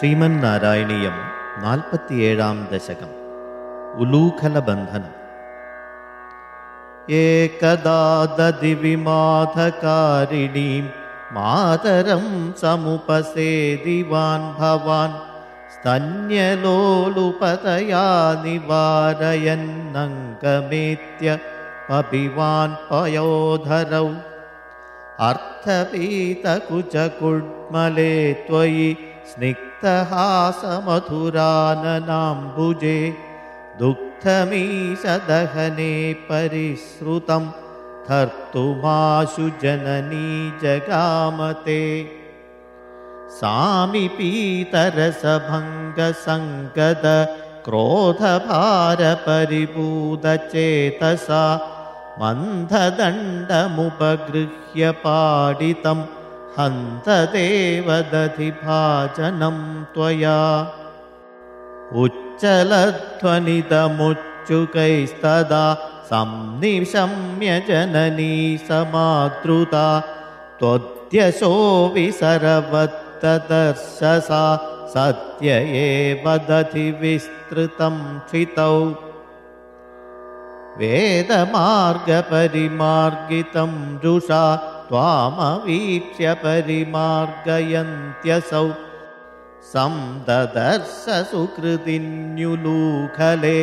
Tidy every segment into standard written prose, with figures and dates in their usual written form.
ശ്രീമന്നാരായണീയം 47 ദശകം. ഉലൂഖലബന്ധനം. ഏകദാ ദദിവിമാധകാരിണീം മാതരം സമുപസേദിവാൻ ഭവാൻ സ്തന്യലോലുപതയാ നിവാരയന്നംഗമേത്യ പപിവാൻ പയോധരൗ അർത്ഥപീതകുചകുഡ്മലേ ത്വയി സ്നിഗ്ധഹാസമധുരാനനാംബുജേ ദുഗ്ധമീശദഹനേ പരിശ്രുതം ധർത്തുമാശു ജനനീ ജഗാമത്തെ സാമിപീതരസഭംഗസംഗത ക്രോധഭാരപരിഭൂതചേതസാ മന്ദദണ്ഡമുപഗൃഹ്യ പാടിതം ഹന്തദേവദധിഭാജനം ത്വയാ ഉജ്ജലധ്വനിതമുच्चुकैस्तदा സംനിശമ്യ ജനനീ സമാദ്രുതാ ത്വദ്യശോ വിസരവത്തദർശസാ സത്യ ഏവ ദധി വിസ്തൃതം ക്ഷിതൗ വേദമാർഗപരിമാർഗിതം രുഷാ ത്വാമവീക്ഷ്യ പരിമാർഗയന്ത്യസൗ സംദദർശ സുകൃതിന്യുലൂഖലേ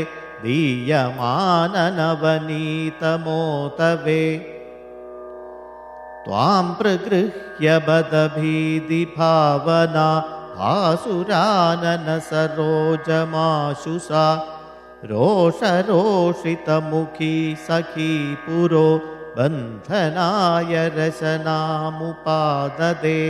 ദീയമാനനവനീതമോതവേ ത്വാം പ്രഗൃഹ്യ ബദഭീതിഭാവനാ ഭാസുരാനന സരോജമാശുസാ രോഷരോഷിതമുഖീ സഖീ പുരോ ബന്ധനായ രശനാമുപാദദേ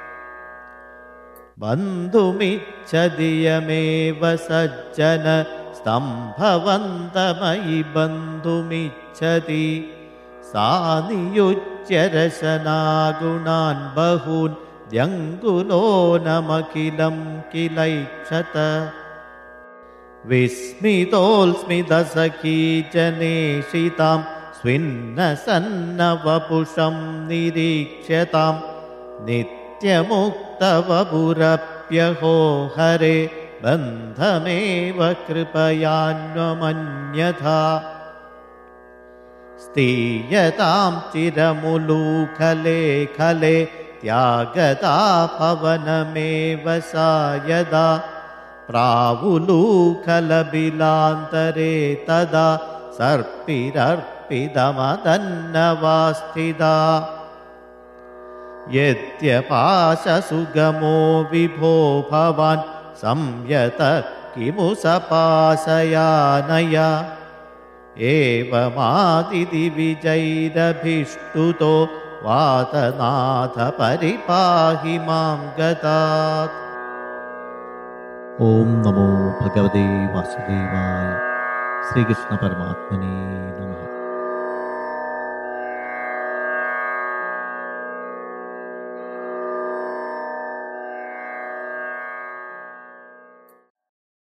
ബന്ധുമിച്ഛതിയമേവ സജ്ജന സ്തംഭവന്തമയി ബന്ധുമിച്ഛതി സാ നിയുജ്യ രശനാഗുണാൻ ബഹൂൻ ദ്യങ്കുലോനമഖിലം കിലൈക്ഷത വിസ്മിതോൽസ്മിതസഖീ ജനേഷിതാം സ്വിന്നസന്നവപുഷം നിരീക്ഷ്യതാം നിത്യമുക്തവപുരപ്യഹോ ഹരേ ബന്ധമേവ കൃപയാന്വമന്യഥാ സ്ഥീയതാം ചിരമുലൂഖലേ ഖലേ ത്യാഗതാ ഭവനമേവ സാ യദാ പ്രാവുലൂഖലബിലാന്തരേ തദാ സർപ്പിരർപ്പിതമദന്നവാസ്ഥിതാ യദ്യപാശസുഗമോ വിഭോ ഭവാൻ സംയത കിമു സപാശയാനയ ഏവമാദിതി വിജൈരഭിഷ്ടുതോ വാതനാഥ പരിപാഹി മാം ഗതാത്. ഓം നമോ ഭഗവതേ വാസുദേവായ. ശ്രീകൃഷ്ണ പരമാത്മനേ നമഃ.